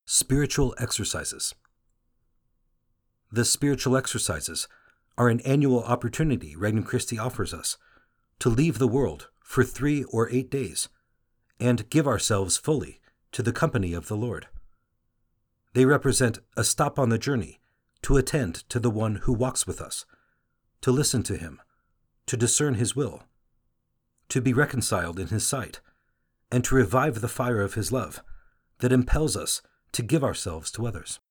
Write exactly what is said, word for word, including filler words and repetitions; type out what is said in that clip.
Spiritual Exercises. The spiritual exercises are an annual opportunity Regnum Christi offers us to leave the world for three or eight days and give ourselves fully to the company of the Lord. They represent a stop on the journey to attend to the one who walks with us, to listen to him, to discern his will, to be reconciled in his sight, and to revive the fire of his love that impels us to give ourselves to others.